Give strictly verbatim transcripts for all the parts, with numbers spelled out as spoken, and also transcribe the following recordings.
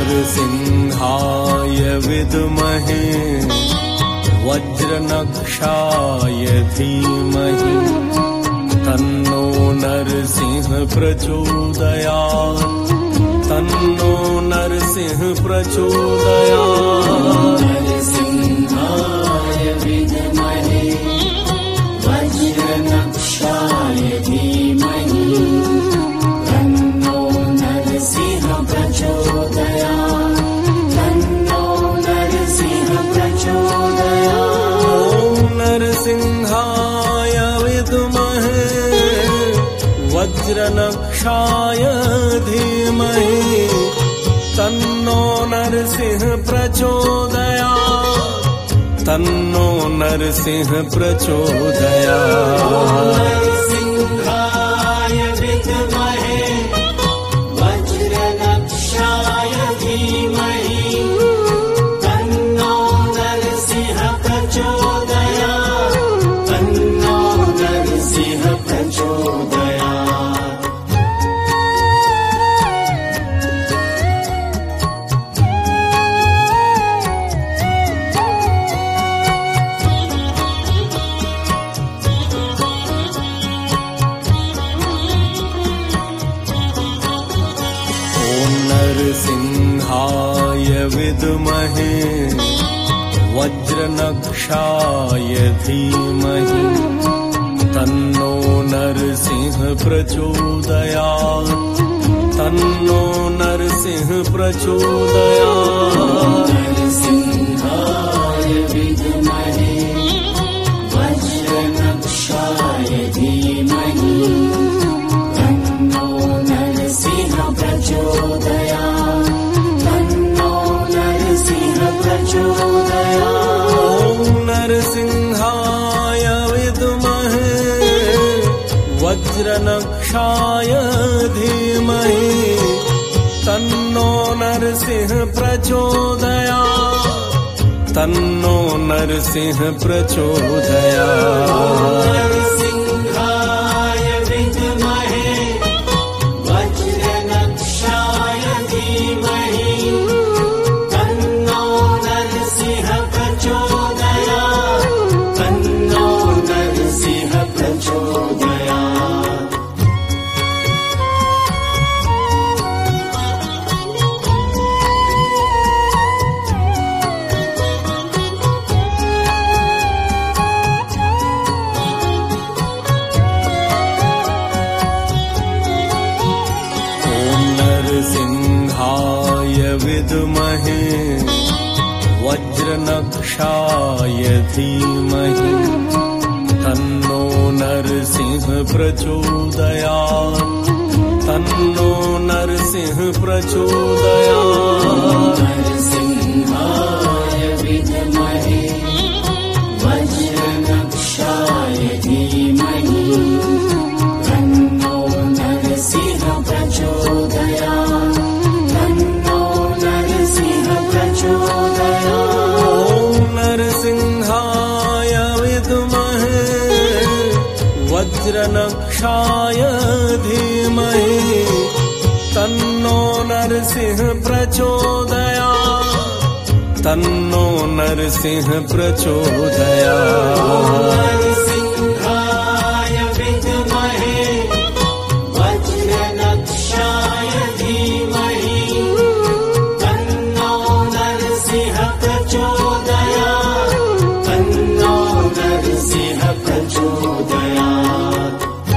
नरसिंहाय विद्महे वज्रनक्षाय धीमहि तन्नो नरसिंह प्रचोदयात् तन्नो नरसिंह प्रचोदयात्। नरसिंहाय विद्महे वज्रनक्षाय धीमहि तन्नो नरसिंह प्रचोदयात् तन्नो नरसिंह प्रचोदयात्। नरसिंहाय विद्महे वज्रनक्षाय धीमहि तन्नो नरसिंह प्रचोदयात् तन्नो नरसिंह प्रचोदयात्। नरसिंहाय विद्महे वज्रनक्षाय धीमहि तन्नो नरसिंह प्रचोदयात् तन्नो नरसिंह प्रचोदयात्। नरसिंहाय विद्महे वज्रनक्षाय धीमहि तन्नो नरसिंह प्रचोदयात् तन्नो नरसिंह प्रचोदयात्। नरसिंहाय विद्महे वज्रनक्षाय धीमहि तन्नो नरसिंह प्रचोदयात् तन्नो नरसिंह प्रचोदयात्। नरसिंहाय विद्महे वज्रनक्षाय धीमहि तन्नो नरसिंह प्रचोदयात् तन्नो नरसिंह प्रचोदयात्। नरसिंहाय विद्महे वज्रनक्षाय धीमहि तन्नो नरसिंह प्रचोदयात् तन्नो नरसिंह प्रचोदयात्। नरसिंहाय विद्महे वज्रनक्षाय धीमहि तन्नो नरसिंह प्रचोदयात् तन्नो नरसिंह प्रचोदयात्। नरसिंहाय विद्महे वज्रनक्षाय धीमहि तन्नो नरसिंह प्रचोदयात् तन्नो नरसिंह प्रचोदयात्। नरसिंहाय विद्महे वज्रनक्षाय धीमहि तन्नो नरसिंह प्रचोदयात् तन्नो नरसिंह प्रचोदयात्। नरसिंहाय विद्महे वज्रनक्षाय धीमहि तन्नो नरसिंह प्रचोदयात् तन्नो नरसिंह प्रचोदयात्।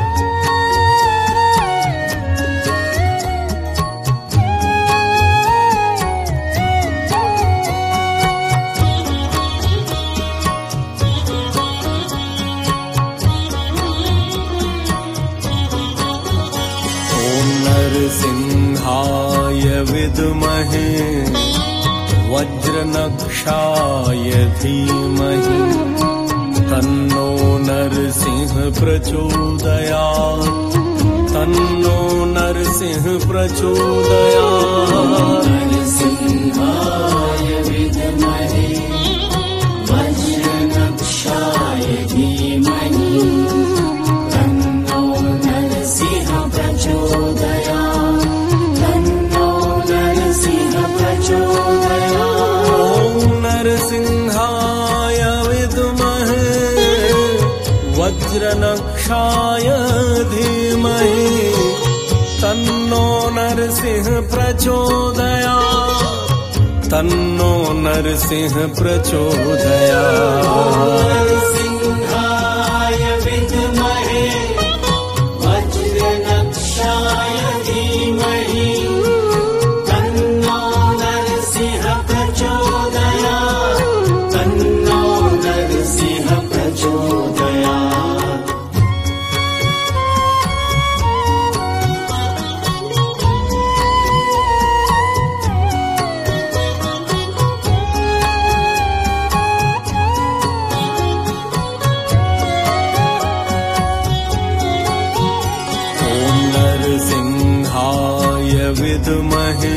नरसिंहाय विद्महे वज्रनक्षाय धीमहि तन्नो नरसिंह प्रचोदयात् तन्नो नरसिंह प्रचोदयात्। नरसिंहाय विद्महे वज्रनक्षाय धीमहि तन्नो नरसिंह प्रचोदयात् तन्नो नरसिंह प्रचोदयात्। वज्रनक्षाय धीमहि तन्नो नरसिंह प्रचोदयात् तन्नो नरसिंह प्रचोदयात् नरसिंहाय विद्महे वज्रनक्षाय धीमहि तन्नो नरसिंह प्रचोदयात् तन्नो नरसिंह प्रचोदयात् विद्महे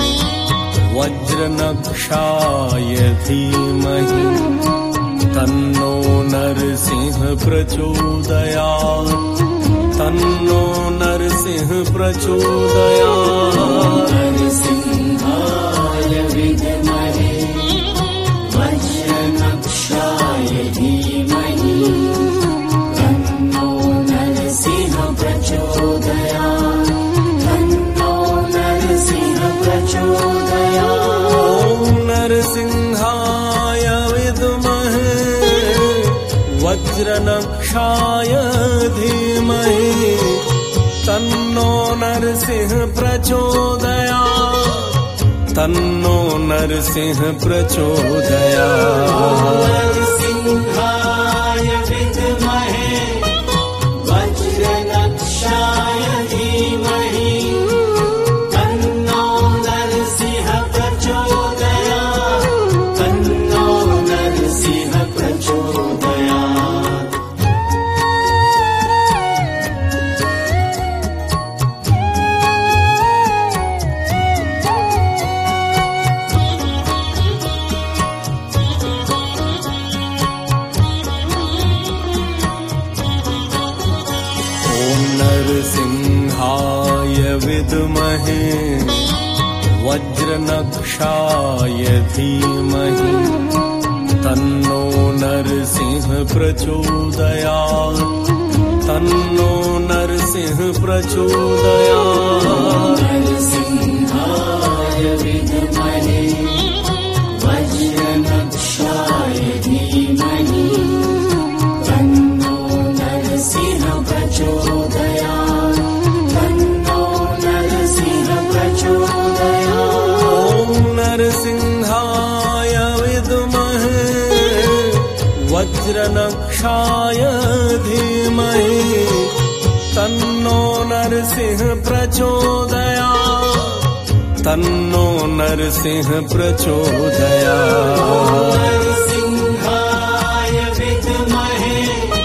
वज्रनक्षाय धीमहि तन्नो नरसिंह प्रचोदयात् तन्नो नरसिंह प्रचोदयात् नरसिंहाय विद्महे वज्रनक्षाय धीमहि तन्नो नरसिंह प्रचोदयात् नरसिंहाय विद्महे वज्रनक्षाय धीमहि तन्नो नरसिंह प्रचोदयात् तन्नो नरसिंह प्रचोदयात् नरसिंहाय विद्महे वज्रनक्षाय धीमहि नरसिंहाय विद्महे वज्रनक्षाय धीमहि तन्नो नरसिंह प्रचोदयात् तन्नो नरसिंह प्रचोदयात् नरसिंहाय विद्महे वज्रनक्षाय धीमहि तन्नो नरसिंह प्रचोदयात् तन्नो नरसिंह प्रचोदयात् नरसिंहाय विद्महे वज्रनक्षाय धीमहि तन्नो नरसिंह प्रचोदयात् तन्नो नरसिंह प्रचोदयात् नरसिंहाय विद्महे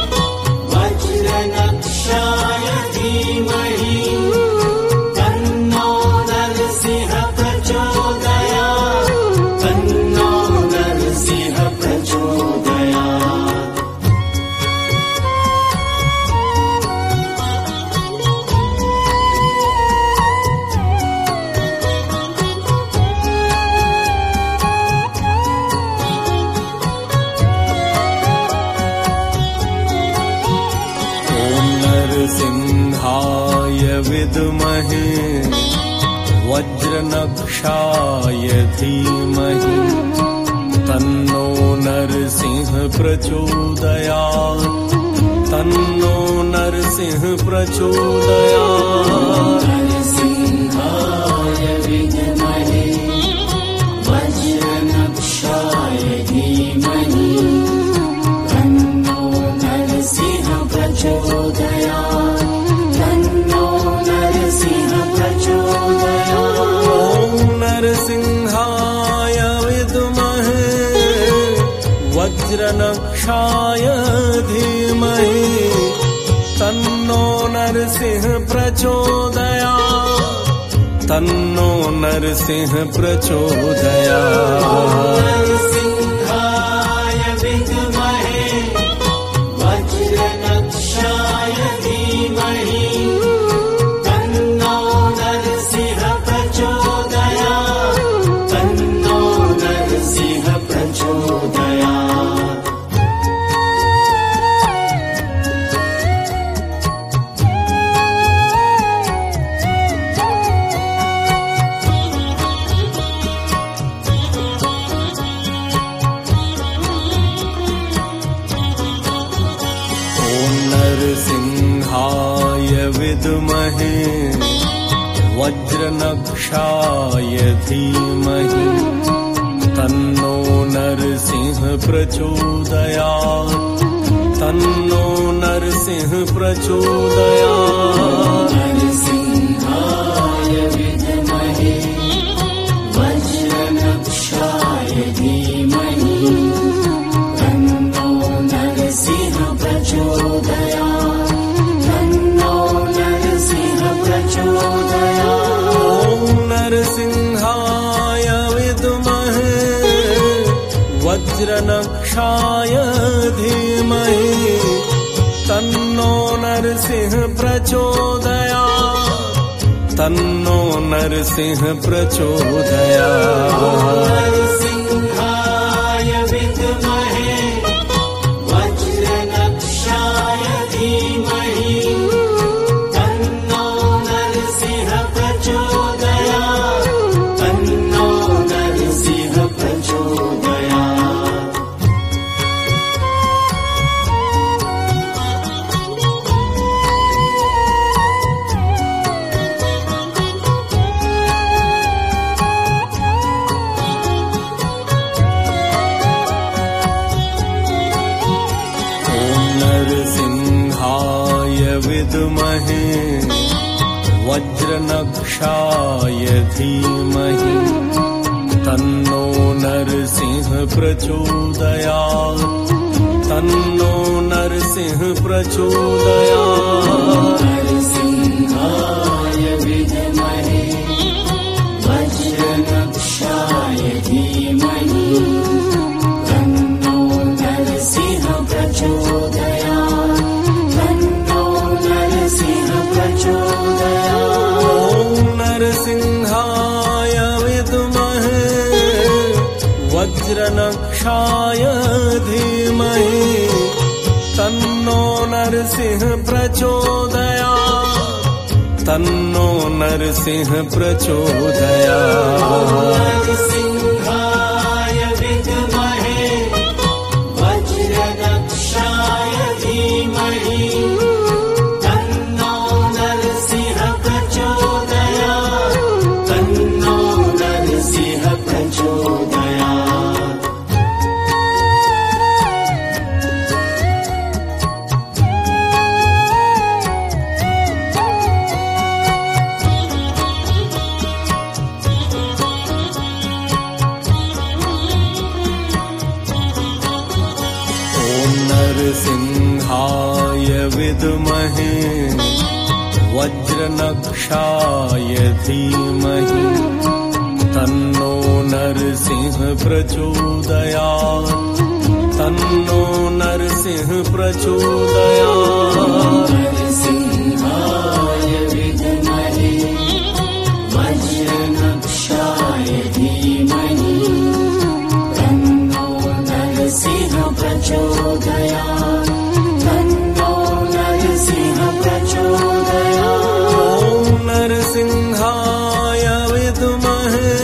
वज्रनक्षाय धीमहि तन्नो नरसिंह प्रचोदयात् तन्नो नरसिंह प्रचोदयात् नरसिंहाय विद्महे वज्रनक्षाय धीमहि तन्नो नरसिंह प्रचोदयात् तन्नो नरसिंह प्रचोदयात् नरसिंहाय विद्महे वज्रनक्षाय धीमहि तन्नो नरसिंह प्रचोदयात् तन्नो नरसिंह प्रचोदयात् नरसिंहाय विद्महे वज्रनक्षाय धीमहि तन्नो नरसिंह प्रचोदयात् तन्नो नरसिंह प्रचोदयात् नरसिंहाय विद्महे वज्रनक्षाय धीमहि तन्नो नरसिंह प्रचोदयात् तन्नो नरसिंह प्रचोदयात् वज्रनक्षाय धीमहि तन्नो नरसिंह प्रचोदयात् तन्नो नरसिंह प्रचोदयात् नरसिंहाय विद्महे वज्रनक्षाय धीमहि तन्नो नरसिंह प्रचोदयात् तन्नो नरसिंह प्रचोदयात् ॐ नरसिंहाय विद्महे वज्रनक्षाय धीमहि तन्नो नरसिंह प्रचोदयात् तन्नो नरसिंह प्रचोदयात् नरसिंहाय विद्महे वज्रनक्षाय धीमहि तन्नो नरसिंह प्रचोदयात् तन्नो नरसिंह प्रचोदयात् नरसिंहाय विद्महे वज्रनक्षाय धीमहि तन्नो नरसिंह प्रचोदयात् तन्नो नरसिंह प्रचोदयात् नरसिंहाय विद्महे वज्रनक्षाय धीमहि तन्नो नरसिंह प्रचोदयात् तन्नो नरसिंह प्रचोदयात् ॐ नरसिंहाय विद्महे वज्रनक्षाय धीमहि तन्नो नरसिंह प्रचोदयात् तन्नो नरसिंह प्रचोदयात् नरसिंहाय विद्महे वज्रनक्षाय धीमहि तन्नो नरसिंह प्रचोदयात् तन्नो नरसिंह प्रचोदयात् नरसिंहाय विद्महे वज्रनक्षाय धीमहि तन्नो नरसिंह प्रचोदयात् तन्नो नरसिंह प्रचोदयात् नरसिंहाय विद्महे वज्रनक्षाय धीमहि तन्नो नरसिंह प्रचोदयात् तन्नो नरसिंह प्रचोदयात् ॐ नरसिंहाय विद्महे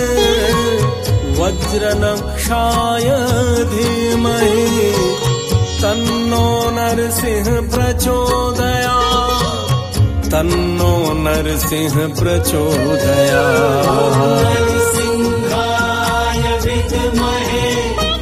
वज्रनक्षाय धीमहि तन्नो नरसिंह प्रचोदयात् तन्नो नरसिंह प्रचोदयात् नरसिंहाय विद्महे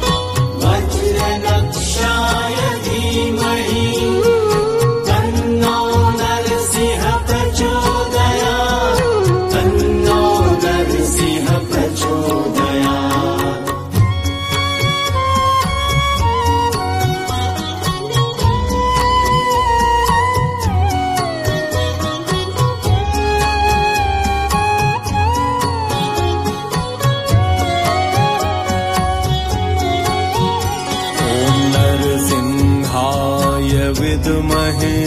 वज्रनक्षाय धीमहि तन्नो नरसिंह प्रचोदयात् तन्नो नरसिंह प्रचोदयात् विद्महे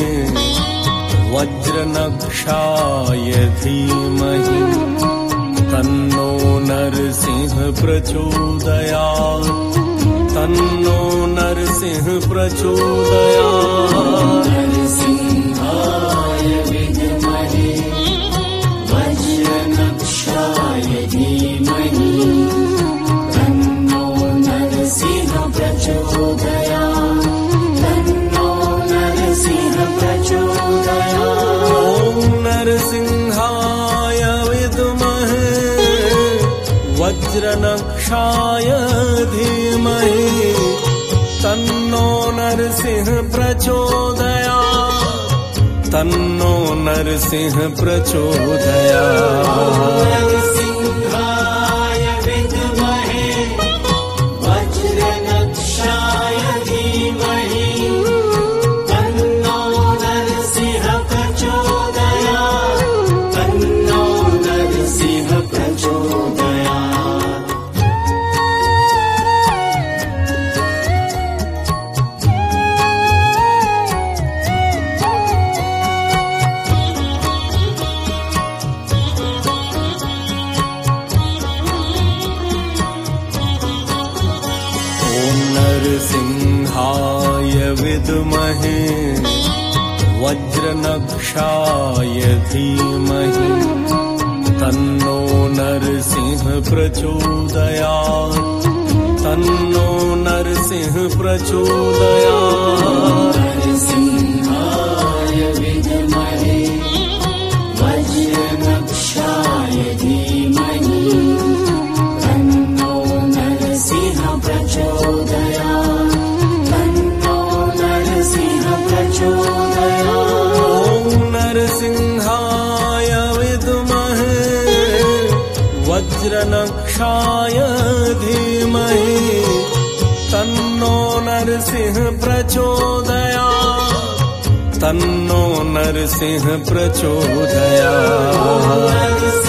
वज्रनक्षाय धीमहि तन्नो नरसिंह प्रचोदयात् तन्नो नरसिंह प्रचोदयात् नरसिंहाय विद्महे वज्रनक्षाय धीमहि तन्नो नरसिंह प्रचोदयात् तन्नो नरसिंह प्रचोदयात् ॐ नरसिंहाय वज्रनक्षाय धीमहि तन्नो नरसिंह प्रचोदयात् तन्नो नरसिंह प्रचोदयात् नरसिंहाय विद्महे वज्रनक्षाय धीमहि तन्नो नरसिंह प्रचोदयात् तन्नो नरसिंह प्रचोदयात्। नरसिंहाय विद्महे वज्रनक्षाय धीमहि तन्नो नरसिंह प्रचोदयात् तन्नो नरसिंह प्रचोदयात्। नरसिंहाय विद्महे वज्रनक्षाय धीमहि तन्नो नरसिंह प्रचोदयात् तन्नो नरसिंह प्रचोदयात्। नरसिंहाय विद्महे वज्रनक्षाय धीमहि तन्नो नरसिंह प्रचोदयात् तन्नो नरसिंह प्रचोदयात्।